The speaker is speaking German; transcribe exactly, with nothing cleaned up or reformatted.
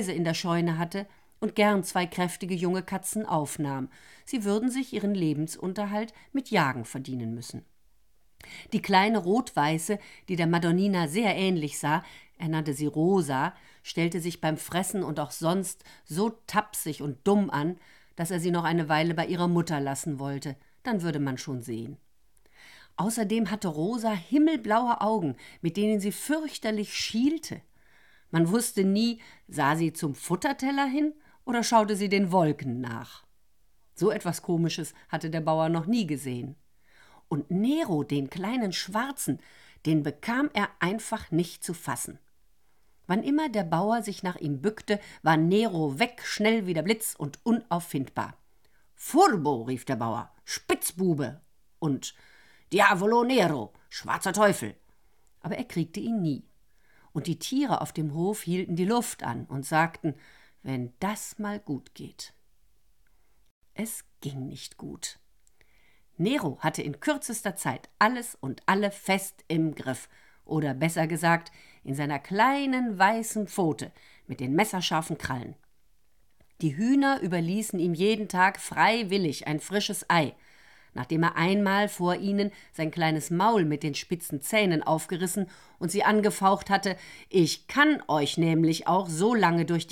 in der Scheune hatte und gern zwei kräftige junge Katzen aufnahm. Sie würden sich ihren Lebensunterhalt mit Jagen verdienen müssen. Die kleine Rot-Weiße, die der Madonnina sehr ähnlich sah, er nannte sie Rosa, stellte sich beim Fressen und auch sonst so tapsig und dumm an, dass er sie noch eine Weile bei ihrer Mutter lassen wollte, dann würde man schon sehen. Außerdem hatte Rosa himmelblaue Augen, mit denen sie fürchterlich schielte. Man wusste nie, sah sie zum Futterteller hin oder schaute sie den Wolken nach. So etwas Komisches hatte der Bauer noch nie gesehen. Und Nero, den kleinen Schwarzen, den bekam er einfach nicht zu fassen. Wann immer der Bauer sich nach ihm bückte, war Nero weg, schnell wie der Blitz und unauffindbar. »Furbo«, rief der Bauer, »Spitzbube« und »Diavolo Nero«, »schwarzer Teufel«. Aber er kriegte ihn nie. Und die Tiere auf dem Hof hielten die Luft an und sagten, wenn das mal gut geht. Es ging nicht gut. Nero hatte in kürzester Zeit alles und alle fest im Griff, oder besser gesagt, in seiner kleinen weißen Pfote mit den messerscharfen Krallen. Die Hühner überließen ihm jeden Tag freiwillig ein frisches Ei, nachdem er einmal vor ihnen sein kleines Maul mit den spitzen Zähnen aufgerissen und sie angefaucht hatte, »Ich kann euch nämlich auch so lange durch